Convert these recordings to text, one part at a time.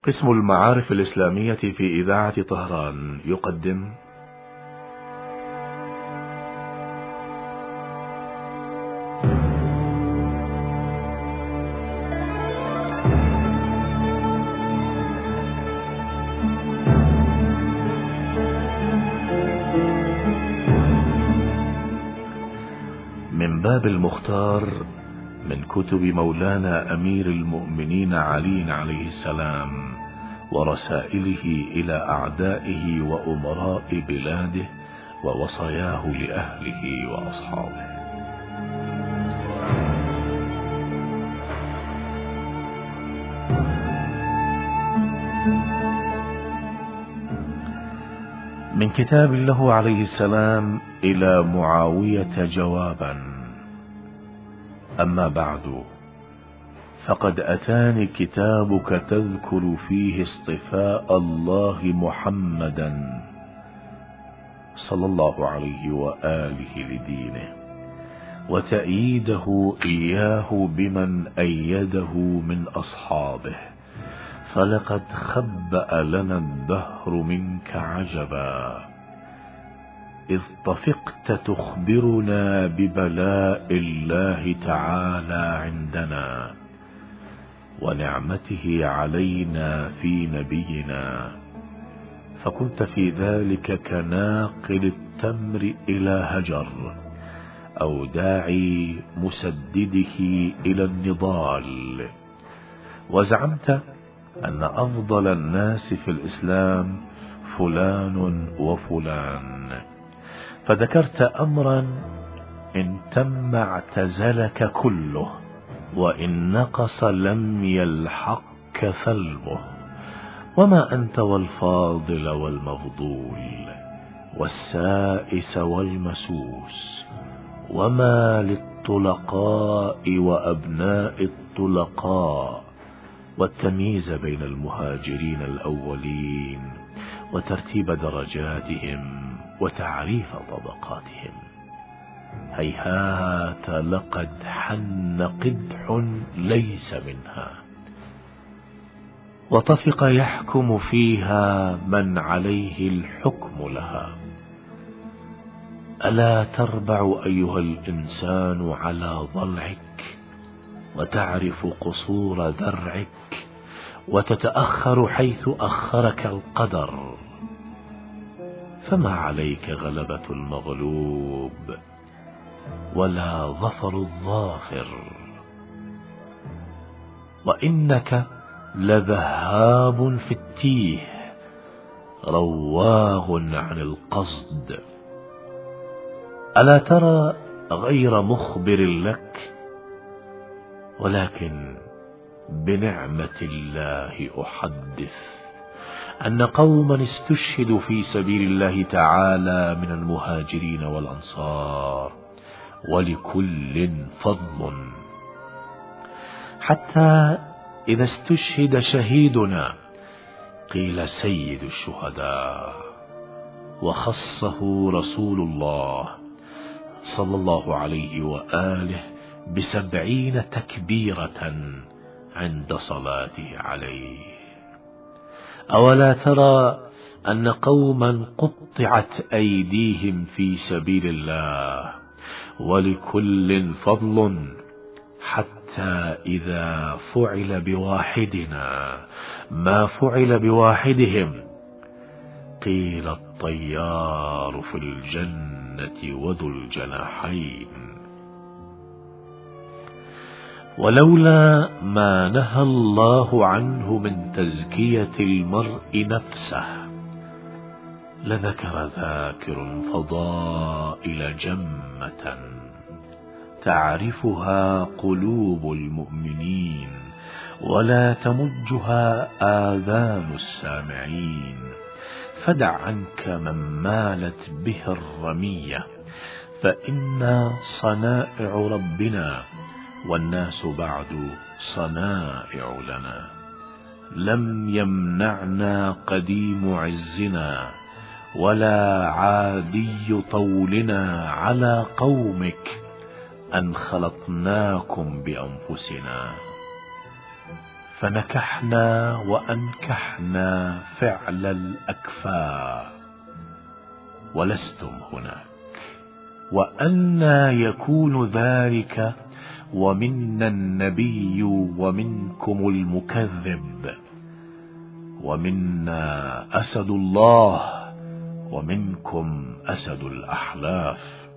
قسم المعارف الإسلامية في إذاعة طهران يقدم من باب المختار من كتب مولانا أمير المؤمنين علي عليه السلام ورسائله إلى أعدائه وأمراء بلاده ووصاياه لأهله وأصحابه. من كتاب له عليه السلام إلى معاوية جوابا. أما بعد، فقد أتاني كتابك تذكر فيه اصطفاء الله محمدا صلى الله عليه وآله لدينه، وتأييده إياه بمن أيده من أصحابه، فلقد خبأ لنا الدهر منك عجبا، إذ طفقت تخبرنا ببلاء الله تعالى عندنا ونعمته علينا في نبينا، فكنت في ذلك كناقل التمر إلى هجر أو داعي مسدده إلى النضال. وزعمت أن أفضل الناس في الإسلام فلان وفلان، فذكرت أمرا إن تم اعتزلك كله، وإن نقص لم يلحقك ثلمه، وما أنت والفاضل والمفضول والسائس والمسوس، وما للطلقاء وأبناء الطلقاء، والتمييز بين المهاجرين الأولين وترتيب درجاتهم وتعريف طبقاتهم. هيهات لقد حن قدح ليس منها، وطفق يحكم فيها من عليه الحكم لها. ألا تربع أيها الإنسان على ضلعك، وتعرف قصور ذرعك، وتتأخر حيث أخرك القدر، فما عليك غلبة المغلوب ولا ظفر الظافر، وإنك لذهاب في التيه رواغ عن القصد. ألا ترى غير مخبر لك، ولكن بنعمة الله أحدث أن قوما استشهدوا في سبيل الله تعالى من المهاجرين والأنصار، ولكل فضل، حتى إذا استشهد شهيدنا قيل سيد الشهداء، وخصه رسول الله صلى الله عليه وآله ب70 تكبيرة عند صلاته عليه. أولا ترى أن قوما قطعت أيديهم في سبيل الله، ولكل فضل، حتى إذا فعل بواحدنا ما فعل بواحدهم قيل الطيار في الجنة وذو الجناحين. ولولا ما نهى الله عنه من تزكية المرء نفسه لذكر ذاكر فضائل جمة تعرفها قلوب المؤمنين ولا تمجها آذان السامعين، فدع عنك من مالت به الرمية، فإنا صنائع ربنا والناس بعد صنائع لنا. لم يمنعنا قديم عزنا ولا عادي طولنا على قومك أن خلطناكم بأنفسنا، فنكحنا وأنكحنا فعل الأكفاء ولستم هناك. وأنى يكون ذلك ومنا النبي ومنكم المكذب، ومنا أسد الله ومنكم أسد الأحلاف،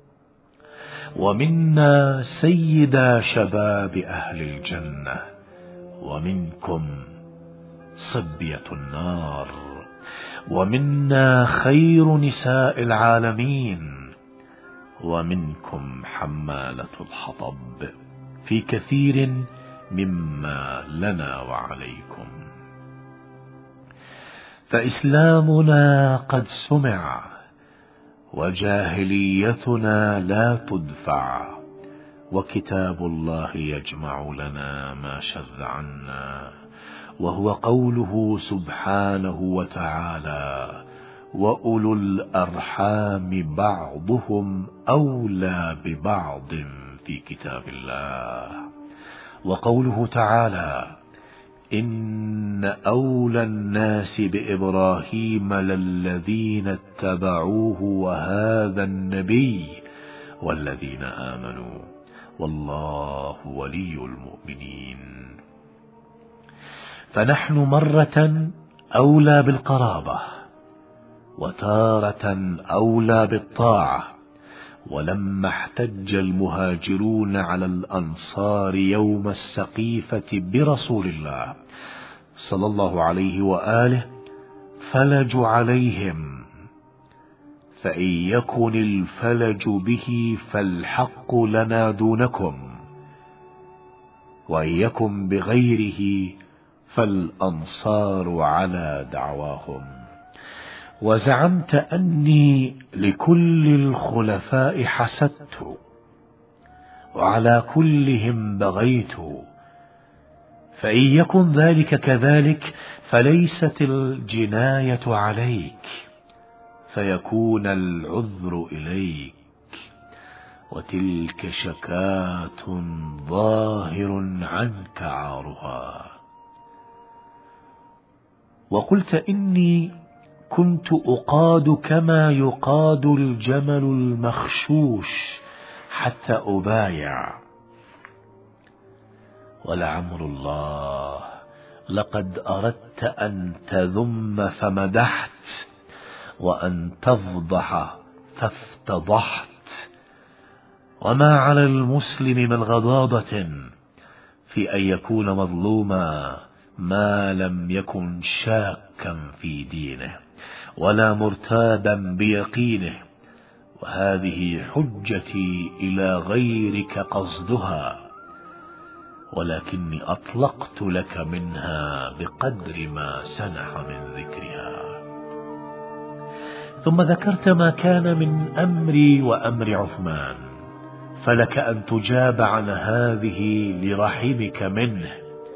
ومنا سيدا شباب أهل الجنة ومنكم صبية النار، ومنا خير نساء العالمين ومنكم حمالة الحطب في كثير مما لنا وعليكم. فإسلامنا قد سمع وجاهليتنا لا تدفع، وكتاب الله يجمع لنا ما شذ عنا، وهو قوله سبحانه وتعالى: وأولو الأرحام بعضهم أولى ببعض في كتاب الله. وقوله تعالى: إن أولى الناس بإبراهيم للذين اتبعوه وهذا النبي والذين آمنوا والله ولي المؤمنين. فنحن مرة أولى بالقرابة، وتارة أولى بالطاعة. ولما احتج المهاجرون على الأنصار يوم السقيفة برسول الله صلى الله عليه وآله فلجوا عليهم: فإن يكن الفلج به فالحق لنا دونكم، وإن يكن بغيره فالأنصار على دعواهم. وزعمت أني لكل الخلفاء حسدت وعلى كلهم بغيت، فإن يكن ذلك كذلك فليست الجناية عليك، فيكون العذر إليك، وتلك شكاة ظاهر عنك عارها. وقلت إني كنت أقاد كما يقاد الجمل المخشوش حتى أبايع. ولعمر الله لقد أردت أن تذم فمدحت، وأن تفضح فافتضحت. وما على المسلم من غضاضة في أن يكون مظلوما ما لم يكن شاكا في دينه ولا مرتابا بيقينه. وهذه حجتي إلى غيرك قصدها، ولكني أطلقت لك منها بقدر ما سنح من ذكرها. ثم ذكرت ما كان من أمري وأمر عثمان، فلك أن تجاب عن هذه لرحمك منه.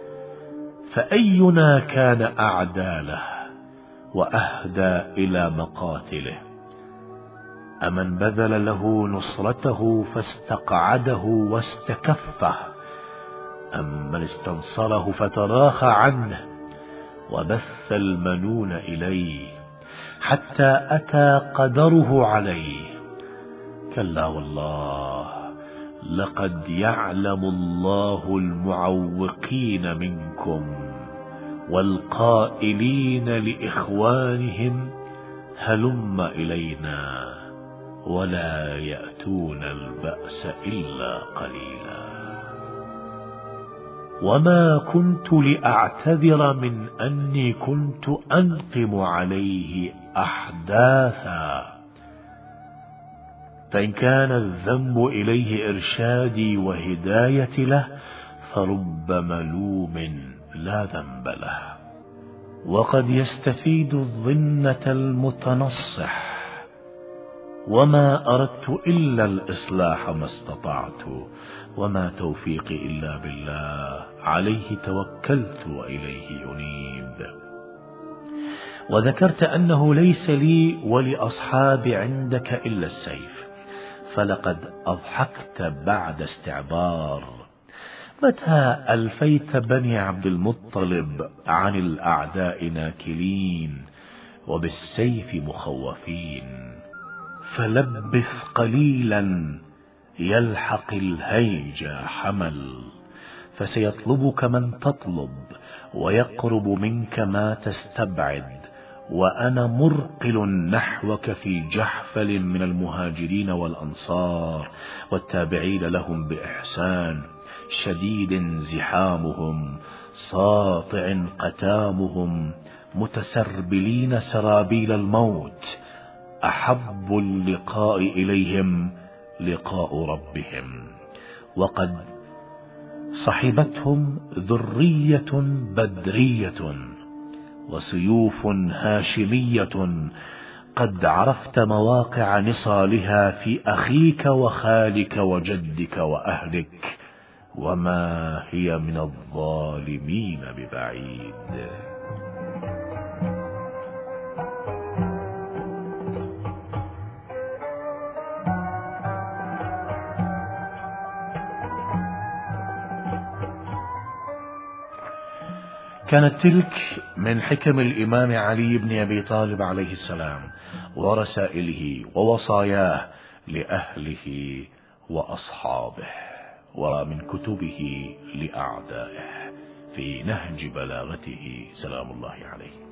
فأينا كان أعدى له وأهدى إلى مقاتله؟ أمن بذل له نصرته فاستقعده واستكفه، أم من استنصره فتراخى عنه وبث المنون إليه حتى أتى قدره عليه؟ كلا والله، لقد يعلم الله المعوقين منكم والقائلين لإخوانهم هلم إلينا، ولا يأتون البأس إلا قليلا. وما كنت لأعتذر من أني كنت أنقم عليه أحداثا، فإن كان الذنب إليه إرشادي وهدايتي له فرب ملوم لا ذنب له. وقد يستفيد الظنة المتنصح، وما أردت إلا الإصلاح ما استطعت، وما توفيقي إلا بالله، عليه توكلت وإليه أنيب. وذكرت أنه ليس لي ولأصحابي عندك إلا السيف، فلقد أضحكت بعد استعبار، متى ألفيت بني عبد المطلب عن الأعداء ناكلين وبالسيف مخوفين؟ فلبث قليلا يلحق الهيج حمل، فسيطلبك من تطلب ويقرب منك ما تستبعد، وأنا مرقل نحوك في جحفل من المهاجرين والأنصار والتابعين لهم بإحسان، شديد زحامهم ساطع قتامهم، متسربلين سرابيل الموت، أحب اللقاء إليهم لقاء ربهم. وقد صحبتهم ذرية بدرية وسيوف هاشمية، قد عرفت مواقع نصالها في أخيك وخالك وجدك وأهلك، وما هي من الظالمين ببعيد. كانت تلك من حكم الإمام علي بن أبي طالب عليه السلام ورسائله ووصاياه لأهله وأصحابه، ومن كتبه لأعدائه في نهج بلاغته سلام الله عليه.